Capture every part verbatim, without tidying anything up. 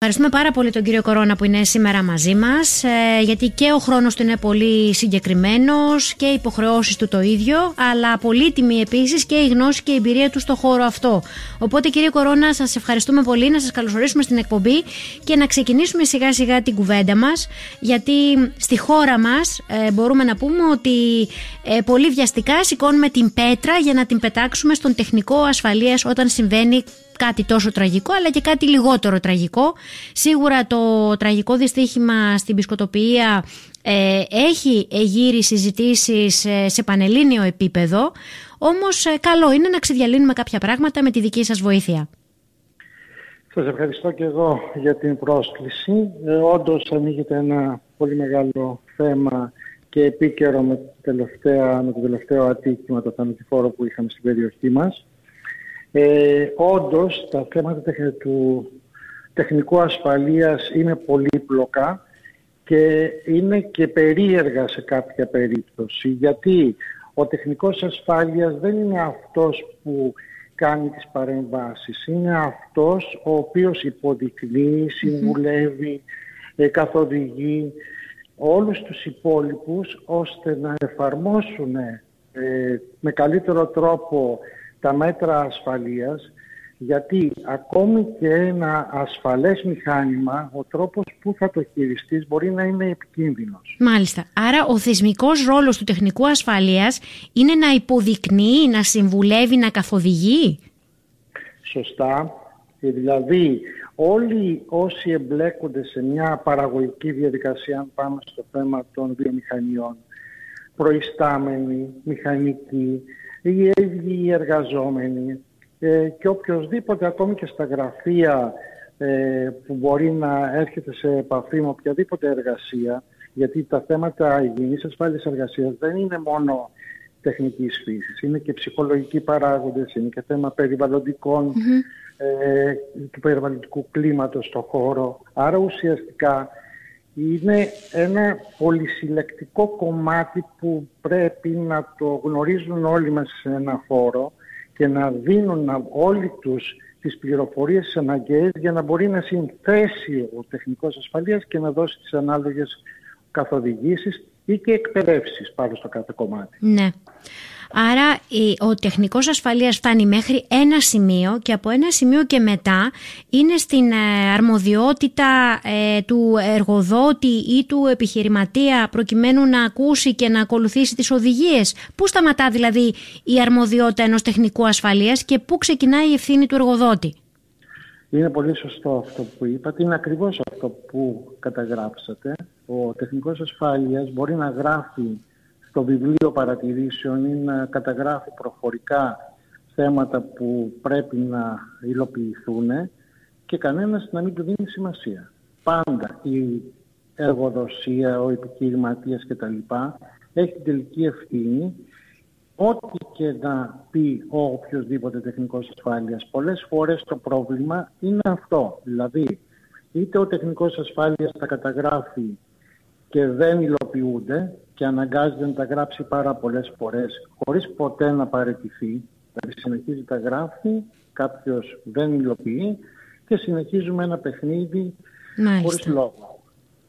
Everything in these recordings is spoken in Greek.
Ευχαριστούμε πάρα πολύ τον κύριο Κορώνα που είναι σήμερα μαζί μας, γιατί και ο χρόνος του είναι πολύ συγκεκριμένος και οι υποχρεώσεις του το ίδιο, αλλά πολύτιμη επίσης και η γνώση και η εμπειρία του στο χώρο αυτό. Οπότε κύριε Κορώνα, σας ευχαριστούμε πολύ, να σας καλωσορίσουμε στην εκπομπή και να ξεκινήσουμε σιγά σιγά την κουβέντα μας, γιατί στη χώρα μας ε, μπορούμε να πούμε ότι ε, πολύ βιαστικά σηκώνουμε την πέτρα για να την πετάξουμε στον τεχνικό ασφαλείας όταν συμβαίνει κάτι τόσο τραγικό, αλλά και κάτι λιγότερο τραγικό. Σίγουρα το τραγικό δυστύχημα στην Πισκοτοπηλία ε, έχει γύρει συζητήσεις ε, σε πανελλήνιο επίπεδο, όμως ε, καλό είναι να ξεδιαλύνουμε κάποια πράγματα με τη δική σας βοήθεια. Σας ευχαριστώ και εγώ για την πρόσκληση. Ε, όντως ανοίγεται ένα πολύ μεγάλο θέμα και επίκαιρο με, τελευταία, με το τελευταίο ατύχημα, το θανατηφόρο που είχαμε στην περιοχή μας. Ε, όντως τα θέματα του τεχνικού ασφαλείας είναι πολύπλοκα και είναι και περίεργα σε κάποια περίπτωση, γιατί ο τεχνικός ασφάλειας δεν είναι αυτός που κάνει τις παρεμβάσεις, είναι αυτός ο οποίος υποδεικνύει, συμβουλεύει, ε, καθοδηγεί όλους τους υπόλοιπους ώστε να εφαρμόσουν ε, με καλύτερο τρόπο τα μέτρα ασφαλείας, γιατί ακόμη και ένα ασφαλές μηχάνημα, ο τρόπος που θα το χειριστείς μπορεί να είναι επικίνδυνος. Μάλιστα. Άρα ο θεσμικός ρόλος του τεχνικού ασφαλείας είναι να υποδεικνύει, να συμβουλεύει, να καθοδηγεί. Σωστά. Δηλαδή όλοι όσοι εμπλέκονται σε μια παραγωγική διαδικασία, αν πάμε στο θέμα των βιομηχανιών, προϊστάμενοι, μηχανικοί, οι ίδιοι εργαζόμενοι ε, και οποιοσδήποτε ακόμη και στα γραφεία ε, που μπορεί να έρχεται σε επαφή με οποιαδήποτε εργασία, γιατί τα θέματα υγιεινής ασφάλειας εργασίας δεν είναι μόνο τεχνικής φύσης, είναι και ψυχολογικοί παράγοντες, είναι και θέμα περιβαλλοντικών, mm-hmm. ε, του περιβαλλοντικού κλίματος στον χώρο. Άρα ουσιαστικά είναι ένα πολυσυλλεκτικό κομμάτι που πρέπει να το γνωρίζουν όλοι μας σε ένα χώρο και να δίνουν όλοι τους τις πληροφορίες τις αναγκαίες για να μπορεί να συνθέσει ο τεχνικός ασφαλείας και να δώσει τις ανάλογες καθοδηγήσεις ή και εκπαιδεύσεις πάνω στο κάθε κομμάτι. Ναι. Άρα ο τεχνικός ασφαλείας φτάνει μέχρι ένα σημείο και από ένα σημείο και μετά είναι στην αρμοδιότητα ε, του εργοδότη ή του επιχειρηματία προκειμένου να ακούσει και να ακολουθήσει τις οδηγίες. Πού σταματά δηλαδή η αρμοδιότητα ενός τεχνικού ασφαλείας και πού ξεκινάει η ευθύνη του εργοδότη? Είναι πολύ σωστό αυτό που είπατε. Είναι ακριβώς αυτό που καταγράψατε. Ο τεχνικός ασφάλειας μπορεί να γράφει στο βιβλίο παρατηρήσεων ή να καταγράφει προφορικά θέματα που πρέπει να υλοποιηθούν και κανένας να μην του δίνει σημασία. Πάντα η εργοδοσία, ο επιχειρηματίας κτλ. Έχει την τελική ευθύνη, ό,τι και να πει ο οποιοσδήποτε τεχνικός ασφάλειας. Πολλές φορές το πρόβλημα είναι αυτό. Δηλαδή, είτε ο τεχνικός ασφάλειας τα καταγράφει και δεν υλοποιούνται και αναγκάζεται να τα γράψει πάρα πολλές φορές χωρίς ποτέ να παραιτηθεί, δηλαδή συνεχίζει τα γράφει, κάποιος δεν υλοποιεί και συνεχίζουμε ένα παιχνίδι Μάλιστα. χωρίς λόγο.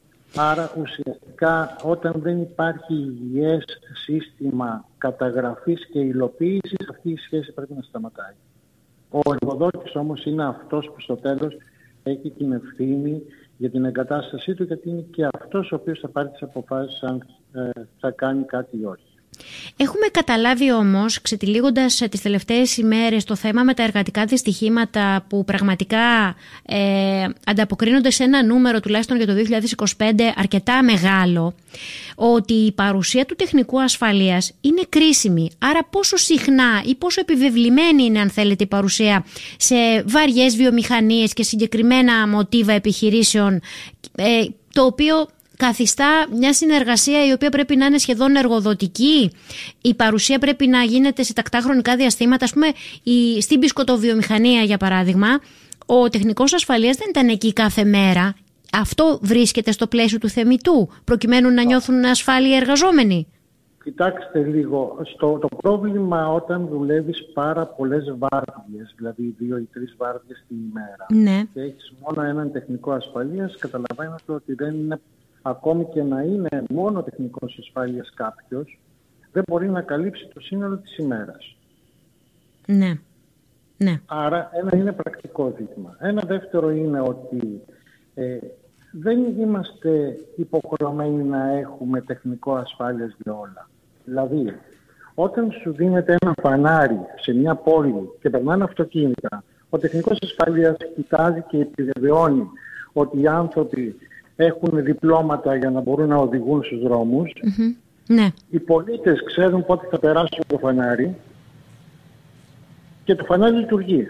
Άρα ουσιαστικά όταν δεν υπάρχει υγιές σύστημα καταγραφής και υλοποίησης, αυτή η σχέση πρέπει να σταματάει. Ο εργοδότης όμως είναι αυτός που στο τέλος έχει την ευθύνη για την εγκατάστασή του, γιατί είναι και αυτός ο οποίος θα πάρει τις αποφάσεις αν ε, θα κάνει κάτι ή όχι. Έχουμε καταλάβει όμως, ξετυλίγοντας τις τελευταίες ημέρες το θέμα με τα εργατικά δυστυχήματα που πραγματικά ε, ανταποκρίνονται σε ένα νούμερο τουλάχιστον για το δύο χιλιάδες είκοσι πέντε αρκετά μεγάλο, ότι η παρουσία του τεχνικού ασφαλείας είναι κρίσιμη. Άρα πόσο συχνά ή πόσο επιβεβλημένη είναι, αν θέλετε, η παρουσία σε βαριές βιομηχανίες και συγκεκριμένα μοτίβα επιχειρήσεων, ε, το οποίο καθιστά μια συνεργασία η οποία πρέπει να είναι σχεδόν εργοδοτική. Η παρουσία πρέπει να γίνεται σε τακτά χρονικά διαστήματα. Ας πούμε, η, στην πισκοτοβιομηχανία, για παράδειγμα, ο τεχνικός ασφαλείας δεν ήταν εκεί κάθε μέρα. Αυτό βρίσκεται στο πλαίσιο του θεμιτού, προκειμένου να νιώθουν ασφάλεια οι εργαζόμενοι. Κοιτάξτε λίγο, στο, το πρόβλημα όταν δουλεύεις πάρα πολλές βάρδιες, δηλαδή δύο ή τρεις βάρδιες την ημέρα, ναι. και έχεις μόνο έναν τεχνικό ασφαλείας, καταλαβαίνετε ότι δεν είναι, ακόμη και να είναι μόνο τεχνικός ασφαλείας κάποιος, δεν μπορεί να καλύψει το σύνολο της ημέρας. Ναι. Ναι. Άρα ένα είναι πρακτικό ζήτημα. Ένα δεύτερο είναι ότι ε, δεν είμαστε υποχρεωμένοι να έχουμε τεχνικό ασφάλειας για όλα. Δηλαδή, όταν σου δίνεται ένα φανάρι σε μια πόλη και περνάνε αυτοκίνητα, ο τεχνικός ασφάλειας κοιτάζει και επιβεβαιώνει ότι οι άνθρωποι έχουν διπλώματα για να μπορούν να οδηγούν στους δρόμους. Mm-hmm. Ναι. Οι πολίτες ξέρουν πότε θα περάσουν το φανάρι και το φανάρι λειτουργεί.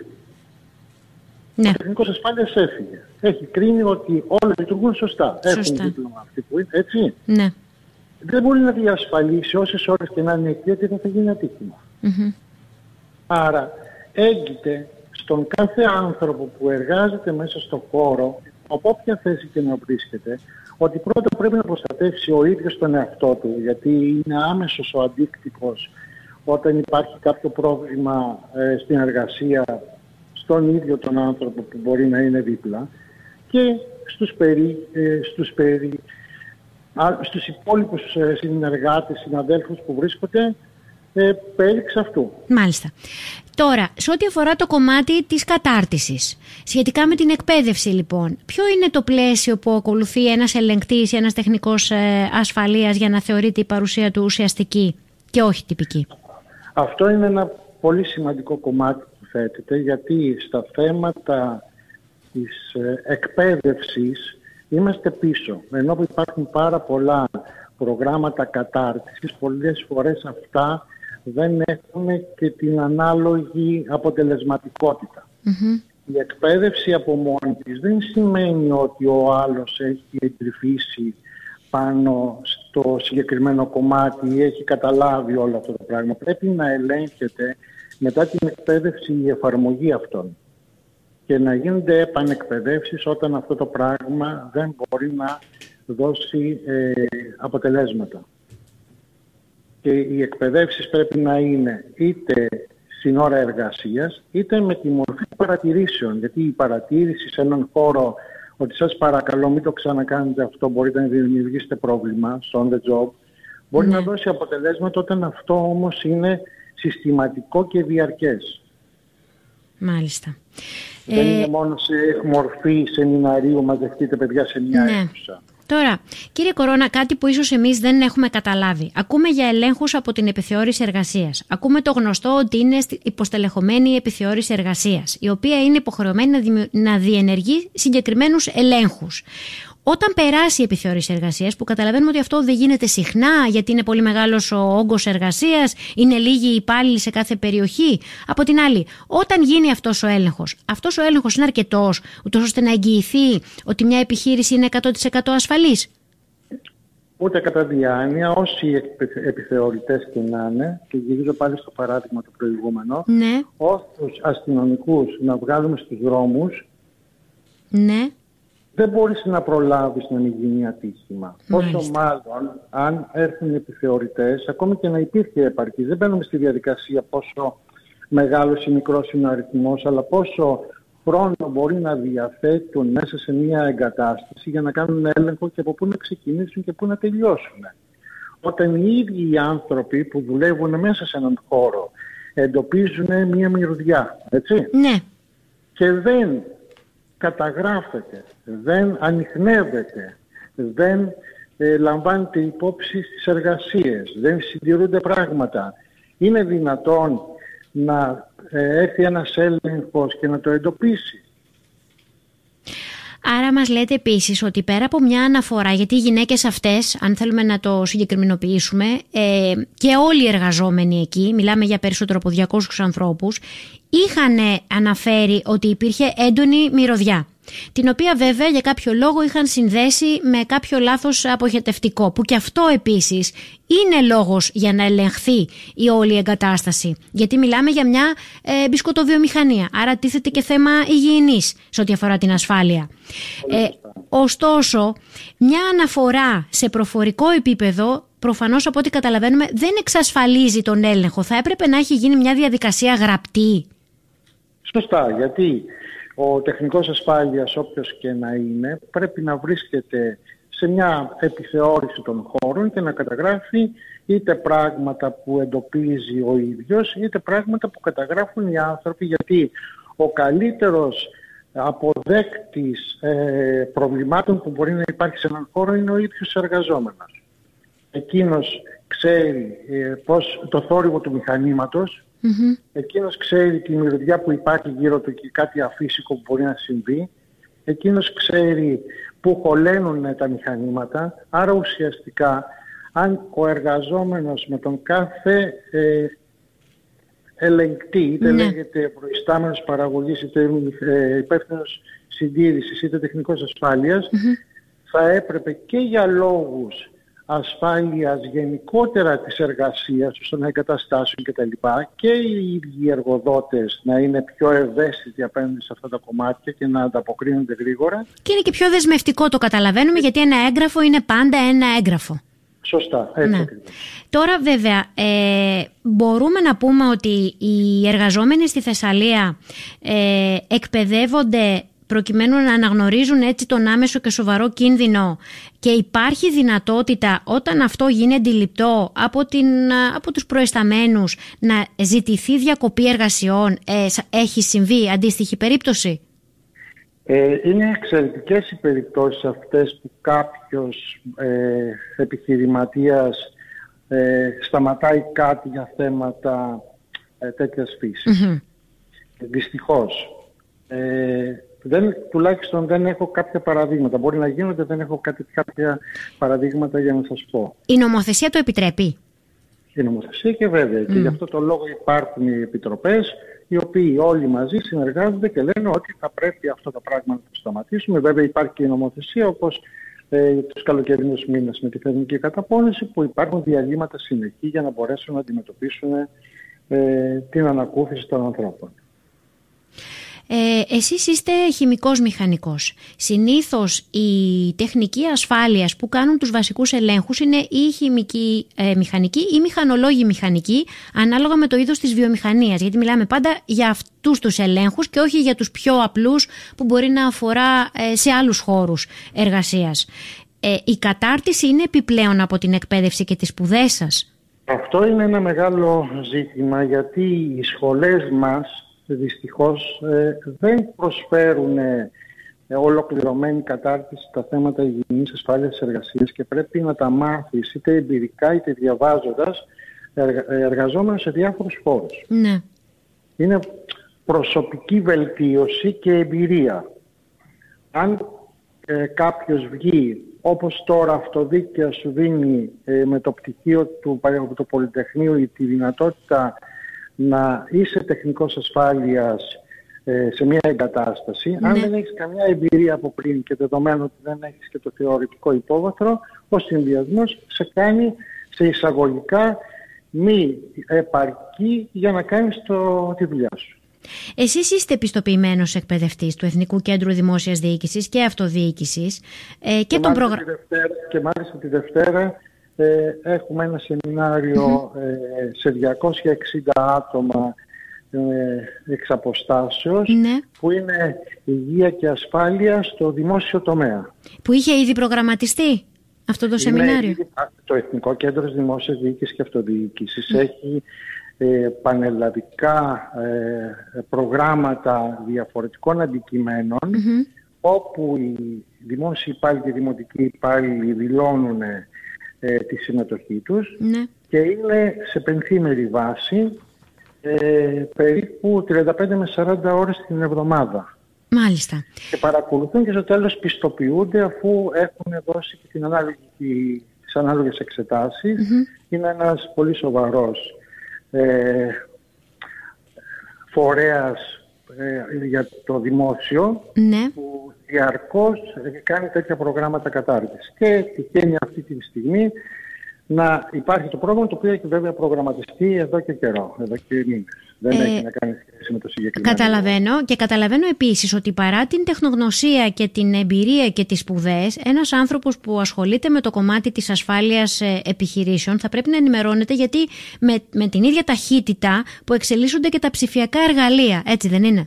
Ναι. Ο τεχνικός ασφάλειας έφυγε. Έχει κρίνει ότι όλα λειτουργούν σωστά. Σωστά. Έχουν δίπλωμα αυτοί που είναι, έτσι. Ναι. Δεν μπορεί να διασφαλίσει όσες ώρες και να είναι εκεί ότι δεν θα γίνει ατύχημα. Mm-hmm. Άρα έγκυται στον κάθε άνθρωπο που εργάζεται μέσα στον χώρο, από όποια θέση και να βρίσκεται, ότι πρώτα πρέπει να προστατεύσει ο ίδιος τον εαυτό του, γιατί είναι άμεσος ο αντίκτυπος όταν υπάρχει κάποιο πρόβλημα ε, στην εργασία, στον ίδιο τον άνθρωπο που μπορεί να είναι δίπλα, και στους, περί, ε, στους, περί, α, στους υπόλοιπους ε, συνεργάτες, συναδέλφους που βρίσκονται ε, πέριξ αυτού. Μάλιστα. Τώρα, σε ό,τι αφορά το κομμάτι της κατάρτισης, σχετικά με την εκπαίδευση λοιπόν, ποιο είναι το πλαίσιο που ακολουθεί ένας ελεγκτής ή ένας τεχνικός ε, ασφαλείας για να θεωρείται η παρουσία του ουσιαστική και όχι τυπική? Αυτό είναι ένα πολύ σημαντικό κομμάτι που θέτεται, γιατί στα θέματα της ε, εκπαίδευσης είμαστε πίσω. Ενώ που υπάρχουν πάρα πολλά προγράμματα κατάρτισης, πολλές φορές αυτά δεν έχουν και την ανάλογη αποτελεσματικότητα. Mm-hmm. Η εκπαίδευση από μόνη της δεν σημαίνει ότι ο άλλος έχει εντρυφήσει πάνω στο συγκεκριμένο κομμάτι ή έχει καταλάβει όλο αυτό το πράγμα. Πρέπει να ελέγχεται μετά την εκπαίδευση η εφαρμογή αυτών και να γίνονται επανεκπαιδεύσεις όταν αυτό το πράγμα δεν μπορεί να δώσει ε, αποτελέσματα. Και οι εκπαιδεύσεις πρέπει να είναι είτε στην ώρα εργασίας, είτε με τη μορφή παρατηρήσεων. Γιατί η παρατήρηση σε έναν χώρο, ότι σας παρακαλώ μην το ξανακάνετε αυτό, μπορείτε να δημιουργήσετε πρόβλημα on the job, μπορεί ναι. να δώσει αποτελέσματα όταν αυτό όμως είναι συστηματικό και διαρκές. Μάλιστα. Δεν ε... είναι μόνο σε μορφή σεμιναρίου, μαζευτείτε παιδιά σε μια ναι. αίθουσα. Τώρα, κύριε Κορώνα, κάτι που ίσως εμείς δεν έχουμε καταλάβει. Ακούμε για ελέγχους από την επιθεώρηση εργασίας. Ακούμε το γνωστό ότι είναι υποστελεχωμένη η επιθεώρηση εργασίας, η οποία είναι υποχρεωμένη να, δημιου... να διενεργεί συγκεκριμένους ελέγχους. Όταν περάσει η επιθεώρηση εργασίας, που καταλαβαίνουμε ότι αυτό δεν γίνεται συχνά, γιατί είναι πολύ μεγάλος ο όγκος εργασίας, είναι λίγοι υπάλληλοι σε κάθε περιοχή. Από την άλλη, όταν γίνει αυτός ο έλεγχος, αυτός ο έλεγχος είναι αρκετός, ούτως ώστε να εγγυηθεί ότι μια επιχείρηση είναι εκατό τοις εκατό ασφαλής? Ούτε κατά διάνοια, όσοι επιθεωρητές και να είναι, και γυρίζω πάλι στο παράδειγμα το προηγούμενο, ναι. όσους αστυνομικούς να βγάλουμε στους δρόμους, ναι. δεν μπορείς να προλάβεις να μην γίνει ατύχημα. Μάλιστα. Πόσο μάλλον αν έρθουν οι επιθεωρητές, ακόμη και να υπήρχε επαρκή. Δεν μπαίνουμε στη διαδικασία πόσο μεγάλος ή μικρός είναι ο αριθμός, αλλά πόσο χρόνο μπορεί να διαθέτουν μέσα σε μια εγκατάσταση για να κάνουν έλεγχο και από πού να ξεκινήσουν και πού να τελειώσουν. Όταν οι ίδιοι οι άνθρωποι που δουλεύουν μέσα σε έναν χώρο εντοπίζουν μια μυρωδιά, έτσι, ναι. και δεν καταγράφεται, δεν ανιχνεύεται, δεν ε, λαμβάνεται υπόψη στις εργασίες, δεν συντηρούνται πράγματα. Είναι δυνατόν να ε, έρθει ένας έλεγχος και να το εντοπίσει? Άρα μας λέτε επίσης ότι πέρα από μια αναφορά, γιατί οι γυναίκες αυτές, αν θέλουμε να το συγκεκριμενοποιήσουμε, ε, και όλοι οι εργαζόμενοι εκεί, μιλάμε για περισσότερο από διακόσιους ανθρώπους, είχαν αναφέρει ότι υπήρχε έντονη μυρωδιά, την οποία βέβαια για κάποιο λόγο είχαν συνδέσει με κάποιο λάθος αποχετευτικό, που και αυτό επίσης είναι λόγος για να ελεγχθεί η όλη εγκατάσταση, γιατί μιλάμε για μια ε, μπισκοτοβιομηχανία, άρα τίθεται και θέμα υγιεινής σε ό,τι αφορά την ασφάλεια. Ε, ωστόσο, μια αναφορά σε προφορικό επίπεδο προφανώς από ό,τι καταλαβαίνουμε δεν εξασφαλίζει τον έλεγχο. Θα έπρεπε να έχει γίνει μια διαδικασία γραπτή. Σωστά, γιατί ο τεχνικός ασφάλειας, όποιος και να είναι, πρέπει να βρίσκεται σε μια επιθεώρηση των χώρων και να καταγράφει είτε πράγματα που εντοπίζει ο ίδιος, είτε πράγματα που καταγράφουν οι άνθρωποι, γιατί ο καλύτερος αποδέκτης ε, προβλημάτων που μπορεί να υπάρχει σε έναν χώρο είναι ο ίδιος εργαζόμενος. Εκείνος ξέρει ε, πώς, το θόρυβο του μηχανήματος, mm-hmm. εκείνος ξέρει τη μυρωδιά που υπάρχει γύρω του και κάτι αφύσικο που μπορεί να συμβεί, εκείνος ξέρει που χωλένουν τα μηχανήματα, άρα ουσιαστικά αν ο εργαζόμενος με τον κάθε ε, ελεγκτή, είτε ναι. λέγεται προϊστάμενος παραγωγής, είτε ε, υπεύθυνος συντήρησης, είτε τεχνικός ασφάλειας, mm-hmm. θα έπρεπε και για λόγους ασφάλειας γενικότερα της εργασίας, ώστε να εγκαταστάσουν κτλ. Και οι ίδιοι εργοδότες να είναι πιο ευαίσθητοι απέναντι σε αυτά τα κομμάτια και να ανταποκρίνονται γρήγορα. Και είναι και πιο δεσμευτικό, το καταλαβαίνουμε, γιατί ένα έγγραφο είναι πάντα ένα έγγραφο. Σωστά, έτσι ναι. ακριβώς. Τώρα βέβαια ε, μπορούμε να πούμε ότι οι εργαζόμενοι στη Θεσσαλία ε, εκπαιδεύονται προκειμένου να αναγνωρίζουν έτσι τον άμεσο και σοβαρό κίνδυνο, και υπάρχει δυνατότητα όταν αυτό γίνει αντιληπτό από, την, από τους προεσταμένους να ζητηθεί διακοπή εργασιών. Ε, έχει συμβεί αντίστοιχη περίπτωση? Ε, είναι εξαιρετικές οι περιπτώσεις αυτές που κάποιος ε, επιχειρηματίας ε, σταματάει κάτι για θέματα ε, τέτοιας φύσης. Mm-hmm. Δυστυχώς. Ε, δεν, τουλάχιστον δεν έχω κάποια παραδείγματα. Μπορεί να γίνονται, δεν έχω κάτι, κάποια παραδείγματα για να σας πω. Η νομοθεσία το επιτρέπει? Η νομοθεσία και βέβαια. Mm. Και γι' αυτό το λόγο υπάρχουν οι επιτροπές, οι οποίοι όλοι μαζί συνεργάζονται και λένε ότι θα πρέπει αυτό το πράγμα να το σταματήσουμε. Βέβαια υπάρχει και η νομοθεσία, όπως ε, τους καλοκαιρινούς μήνες με τη θερμική καταπώνηση, που υπάρχουν διαλύματα συνεχή για να μπορέσουν να αντιμετωπίσουν ε, την ανακούφιση των ανθρώπων. Ε, εσείς είστε χημικός μηχανικός. Συνήθως οι τεχνικοί ασφάλειας που κάνουν τους βασικούς ελέγχους είναι ή χημικοί ε, μηχανικοί ή μηχανολόγοι μηχανικοί, ανάλογα με το είδος της βιομηχανίας. Γιατί μιλάμε πάντα για αυτούς τους ελέγχους και όχι για τους πιο απλούς που μπορεί να αφορά ε, σε άλλους χώρους εργασίας. Ε, η κατάρτιση είναι επιπλέον από την εκπαίδευση και τις σπουδές σας? Αυτό είναι ένα μεγάλο ζήτημα, γιατί οι σχολές μας δυστυχώς ε, δεν προσφέρουν ε, ολοκληρωμένη κατάρτιση στα θέματα υγιεινής ασφάλειας εργασίας και πρέπει να τα μάθεις είτε εμπειρικά είτε διαβάζοντας εργα, εργαζόμενος σε διάφορους χώρους. Ναι. Είναι προσωπική βελτίωση και εμπειρία. Αν ε, κάποιος βγει, όπως τώρα αυτοδίκαια σου δίνει ε, με το πτυχίο του, του Πολυτεχνείου τη δυνατότητα να είσαι τεχνικός ασφάλειας ε, σε μια εγκατάσταση, ναι. αν δεν έχεις καμιά εμπειρία από πριν και δεδομένου ότι δεν έχεις και το θεωρητικό υπόβαθρο, ο συνδυασμός σε κάνει σε εισαγωγικά μη επαρκή για να κάνεις το, τη δουλειά σου. Εσείς είστε επιστοποιημένος εκπαιδευτής του Εθνικού Κέντρου Δημόσιας Διοίκησης και Αυτοδιοίκησης ε, και, και, τον προγρα... και μάλιστα τη Δευτέρα Ε, έχουμε ένα σεμινάριο ε, σε διακόσια εξήντα άτομα ε, εξ αποστάσεως, ναι. που είναι υγεία και ασφάλεια στο δημόσιο τομέα. Που είχε ήδη προγραμματιστεί αυτό το σεμινάριο? Είναι, το Εθνικό Κέντρο Δημόσιας Διοίκησης και Αυτοδιοίκησης mm. έχει ε, πανελλαδικά ε, προγράμματα διαφορετικών αντικειμένων, mm-hmm. όπου οι δημόσιοι υπάλληλοι και οι δημοτικοί υπάλληλοι δηλώνουν Ε, τη συμμετοχή τους, ναι. και είναι σε πενθήμερη βάση ε, περίπου τριάντα πέντε με σαράντα ώρες την εβδομάδα. Μάλιστα. Και παρακολουθούν και στο τέλος πιστοποιούνται αφού έχουν δώσει και την ανάλογη, τις ανάλογες εξετάσεις. Mm-hmm. Είναι ένας πολύ σοβαρός ε, φορέας ε, για το δημόσιο, ναι. που διαρκώς κάνει τέτοια προγράμματα κατάρτισης. Και τυχαίνει αυτή τη στιγμή να υπάρχει το πρόγραμμα, το οποίο έχει βέβαια προγραμματιστεί εδώ και καιρό, εδώ και μήνες. Δεν ε, έχει να κάνει σχέση με το συγκεκριμένο. Καταλαβαίνω και καταλαβαίνω επίσης ότι παρά την τεχνογνωσία και την εμπειρία και τις σπουδές, ένας άνθρωπος που ασχολείται με το κομμάτι της ασφάλειας επιχειρήσεων θα πρέπει να ενημερώνεται, γιατί με, με την ίδια ταχύτητα που εξελίσσονται και τα ψηφιακά εργαλεία, έτσι δεν είναι?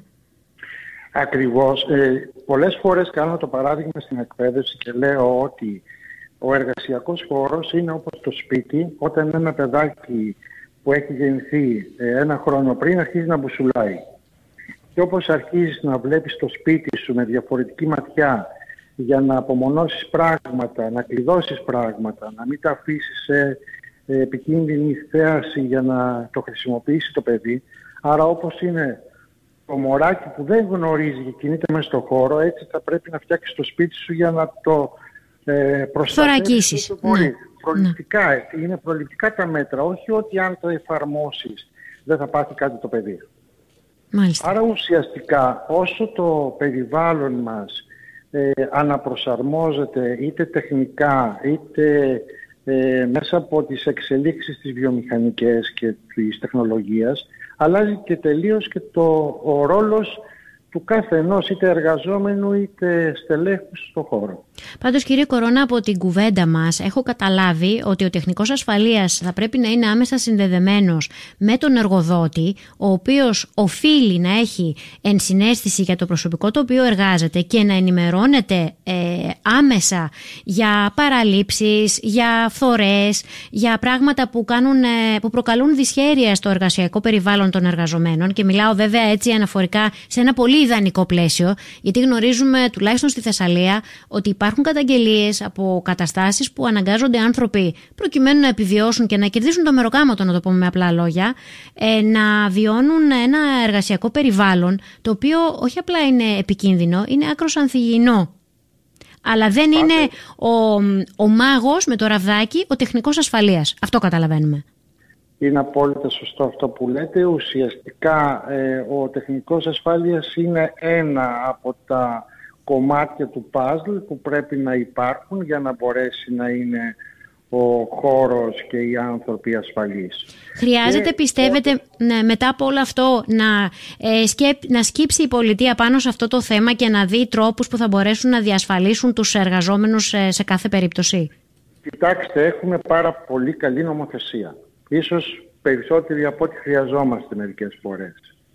Ακριβώς. Ε, πολλές φορές κάνω το παράδειγμα στην εκπαίδευση και λέω ότι ο εργασιακός χώρος είναι όπως το σπίτι, όταν ένα παιδάκι που έχει γεννηθεί ένα χρόνο πριν αρχίζει να μπουσουλάει. Και όπως αρχίζεις να βλέπεις το σπίτι σου με διαφορετική ματιά για να απομονώσεις πράγματα, να κλειδώσεις πράγματα, να μην τα αφήσεις σε επικίνδυνη θέαση για να το χρησιμοποιήσει το παιδί. Άρα όπως είναι το μωράκι που δεν γνωρίζει και κινείται μέσα στον χώρο, έτσι θα πρέπει να φτιάξεις το σπίτι σου για να το ε, προστατεύσεις. Ναι. Προληπτικά, ναι. Είναι προληπτικά τα μέτρα, όχι ότι αν το εφαρμόσεις δεν θα πάθει κάτι το παιδί. Μάλιστα. Άρα ουσιαστικά όσο το περιβάλλον μας ε, αναπροσαρμόζεται είτε τεχνικά είτε ε, μέσα από τις εξελίξεις τις βιομηχανικές και της τεχνολογίας, αλλάζει και τελείως και το, ο ρόλος του κάθε ενός είτε εργαζόμενου είτε στελέχους στον χώρο. Πάντως, κύριε Κορώνα, από την κουβέντα μας έχω καταλάβει ότι ο τεχνικός ασφαλείας θα πρέπει να είναι άμεσα συνδεδεμένος με τον εργοδότη, ο οποίος οφείλει να έχει ενσυναίσθηση για το προσωπικό το οποίο εργάζεται και να ενημερώνεται ε, άμεσα για παραλήψεις, για φθορές, για πράγματα που, κάνουν, ε, που προκαλούν δυσχέρεια στο εργασιακό περιβάλλον των εργαζομένων. Και μιλάω βέβαια έτσι αναφορικά σε ένα πολύ ιδανικό πλαίσιο, γιατί γνωρίζουμε τουλάχιστον στη Θεσσαλία ότι υπάρχουν καταγγελίες από καταστάσεις που αναγκάζονται άνθρωποι, προκειμένου να επιβιώσουν και να κερδίσουν το μεροκάματο, να το πούμε με απλά λόγια, ε, να βιώνουν ένα εργασιακό περιβάλλον το οποίο όχι απλά είναι επικίνδυνο, είναι άκρως ανθυγιεινό. Αλλά δεν Πάτε. είναι ο, ο μάγος με το ραβδάκι, ο τεχνικός ασφαλείας. Αυτό καταλαβαίνουμε. Είναι απόλυτα σωστό αυτό που λέτε. Ουσιαστικά ε, ο τεχνικός ασφάλειας είναι ένα από τα κομμάτια του puzzle που πρέπει να υπάρχουν για να μπορέσει να είναι ο χώρος και οι άνθρωποι ασφαλείς. Χρειάζεται, και πιστεύετε, ό, ναι, μετά από όλο αυτό να, ε, σκέπ, να σκύψει η πολιτεία πάνω σε αυτό το θέμα και να δει τρόπους που θα μπορέσουν να διασφαλίσουν τους εργαζόμενους σε, σε κάθε περίπτωση? Κοιτάξτε, έχουμε πάρα πολύ καλή νομοθεσία. Ίσως περισσότεροι από ό,τι χρειαζόμαστε μερικές φορές.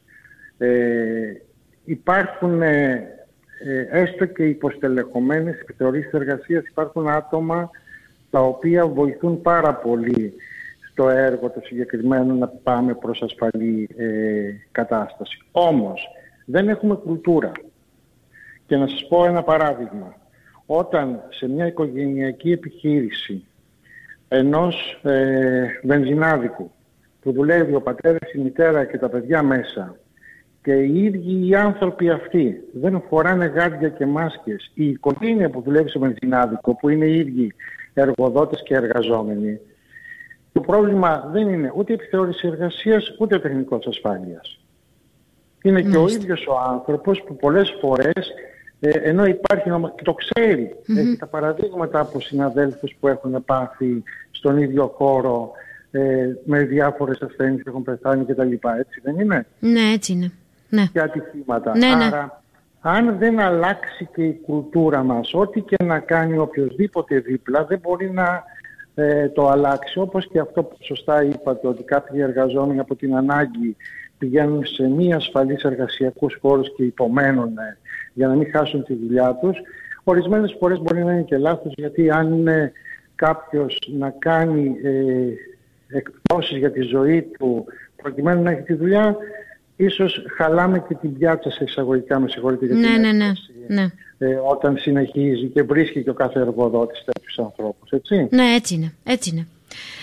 Ε, υπάρχουν ε, ε, έστω και υποστελεχωμένες επιθεωρήσεις εργασίας, υπάρχουν άτομα τα οποία βοηθούν πάρα πολύ στο έργο το συγκεκριμένο να πάμε προς ασφαλή ε, κατάσταση. Όμως δεν έχουμε κουλτούρα. Και να σας πω ένα παράδειγμα. Όταν σε μια οικογενειακή επιχείρηση ενός ε, βενζινάδικου που δουλεύει ο πατέρας, η μητέρα και τα παιδιά μέσα και οι ίδιοι οι άνθρωποι αυτοί δεν φοράνε γάντια και μάσκες, η οικογένεια που δουλεύει στο βενζινάδικο που είναι οι ίδιοι εργοδότες και εργαζόμενοι, το πρόβλημα δεν είναι ούτε η επιθεώρηση εργασίας ούτε ο τεχνικός ασφάλειας. Είναι και ο ίδιος ο άνθρωπος που πολλές φορές Ε, ενώ υπάρχει και το ξέρει, mm-hmm. έχει τα παραδείγματα από συναδέλφους που έχουν πάθει στον ίδιο χώρο ε, με διάφορες ασθένειες, έχουν πεθάνει κτλ. Έτσι δεν είναι? Ναι, έτσι είναι. Ναι. Και ατυχήματα. Ναι, ναι. Άρα, αν δεν αλλάξει και η κουλτούρα μας, ό,τι και να κάνει οποιοδήποτε δίπλα, δεν μπορεί να ε, το αλλάξει. Όπως και αυτό που σωστά είπατε, ότι κάποιοι εργαζόμενοι από την ανάγκη πηγαίνουν σε μη ασφαλείς εργασιακούς χώρους και υπομένουν ε, για να μην χάσουν τη δουλειά τους. Ορισμένες φορές μπορεί να είναι και λάθος, γιατί αν είναι κάποιος να κάνει ε, εκπτώσεις για τη ζωή του προκειμένου να έχει τη δουλειά, ίσως χαλάμε και την πιάτσα σε εισαγωγικά, με συγχωρείτε για την ναι, ναι, ναι, ναι. Ε, όταν συνεχίζει και βρίσκει και ο κάθε εργοδότης τέτοιους ανθρώπους, έτσι. Ναι, έτσι είναι, έτσι είναι.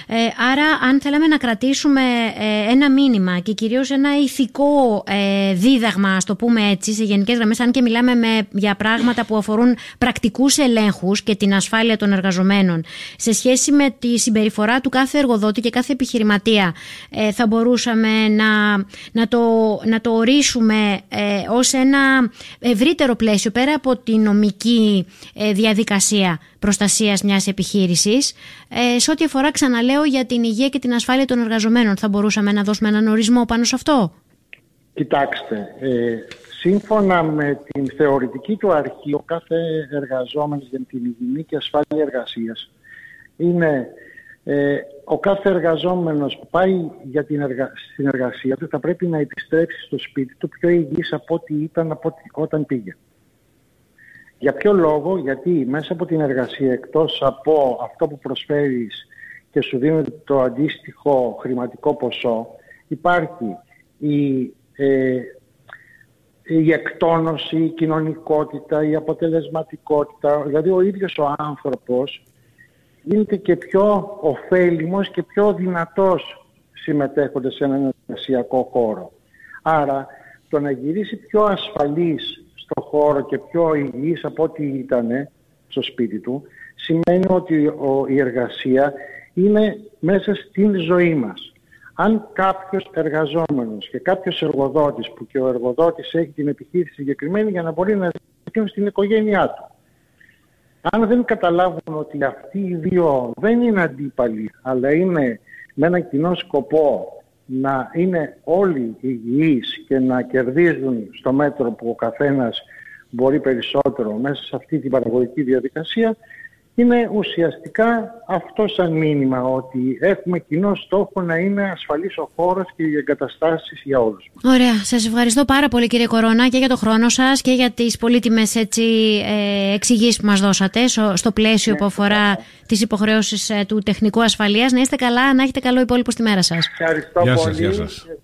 Ε, άρα, αν θέλαμε να κρατήσουμε ε, ένα μήνυμα και κυρίως ένα ηθικό ε, δίδαγμα, ας το πούμε έτσι, σε γενικές γραμμές, αν και μιλάμε με, για πράγματα που αφορούν πρακτικούς ελέγχους και την ασφάλεια των εργαζομένων, σε σχέση με τη συμπεριφορά του κάθε εργοδότη και κάθε επιχειρηματία, ε, θα μπορούσαμε να, να, το, να το ορίσουμε ε, ως ένα ευρύτερο πλαίσιο, πέρα από τη νομική ε, διαδικασία προστασίας μιας επιχείρησης, ε, σε ό,τι αφορά, ξαναλέω, για την υγεία και την ασφάλεια των εργαζομένων. Θα μπορούσαμε να δώσουμε έναν ορισμό πάνω σε αυτό? Κοιτάξτε, ε, σύμφωνα με την θεωρητική του αρχή, ο κάθε εργαζόμενος για την υγιεινή και ασφάλεια εργασίας είναι ε, ο κάθε εργαζόμενος που πάει για την εργα... στην εργασία του θα πρέπει να επιστρέψει στο σπίτι του πιο υγιής από ό,τι ήταν από ό,τι... όταν πήγε. Για ποιο λόγο? Γιατί μέσα από την εργασία, εκτός από αυτό που προσφέρεις και σου δίνει το αντίστοιχο χρηματικό ποσό, υπάρχει η, ε, η εκτόνωση, η κοινωνικότητα, η αποτελεσματικότητα. Δηλαδή ο ίδιος ο άνθρωπος γίνεται και πιο ωφέλιμος και πιο δυνατός συμμετέχοντας σε έναν εργασιακό χώρο. Άρα το να γυρίσει πιο ασφαλής στο χώρο και πιο υγιής από ό,τι ήταν στο σπίτι του, σημαίνει ότι ο, η εργασία είναι μέσα στην ζωή μας. Αν κάποιος εργαζόμενος και κάποιος εργοδότης, που και ο εργοδότης έχει την επιχείρηση συγκεκριμένη για να μπορεί να ζήσει στην οικογένειά του, αν δεν καταλάβουν ότι αυτοί οι δύο δεν είναι αντίπαλοι, αλλά είναι με έναν κοινό σκοπό να είναι όλοι υγιείς και να κερδίζουν στο μέτρο που ο καθένας μπορεί περισσότερο μέσα σε αυτή την παραγωγική διαδικασία, είναι ουσιαστικά αυτό σαν μήνυμα, ότι έχουμε κοινό στόχο να είναι ασφαλής ο χώρος και οι εγκαταστάσεις για όλους. Ωραία. Σας ευχαριστώ πάρα πολύ, κύριε Κορώνα, και για το χρόνο σας και για τις πολύτιμες έτσι, ε, εξηγήσεις που μας δώσατε στο πλαίσιο ναι, που αφορά ναι. τις υποχρεώσεις ε, του τεχνικού ασφαλείας. Να είστε καλά, να έχετε καλό υπόλοιπο στη μέρα σας. Ευχαριστώ γεια πολύ. Σας, γεια σας.